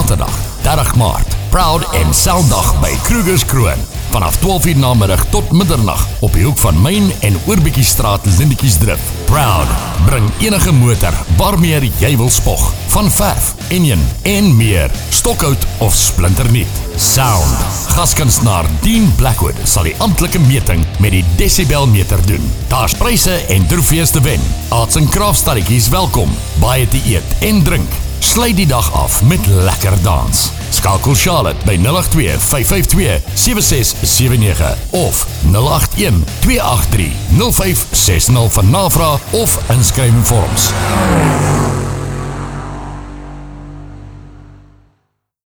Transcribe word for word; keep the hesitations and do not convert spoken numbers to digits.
Saterdag, dertig Maart. Proud en Sounddag by Kruger's Kroon. Vanaf twaalf uur namiddag tot middernag op die hoek van Main en Oorbietjiestraat, Lindetjiesdrif. Proud bring enige motor waarmee jy wil spog. Van verf, enjin en meer. Stokhout of splinternuut. Sound. Gaskunstenaar Dean Blackwood sal die amptelike meting met die desibelmeter doen. Daar's pryse en trofees te wen. Arts en kraaftstelletjies welkom. Baie te eet en drink. Sluit die dag af met lekker dans. Skakel Charlotte by nul agt twee, vyf vyf twee, sewe ses sewe nege of nul agt een, twee agt drie, nul vyf ses nul vir navraag of inskrywingvorms.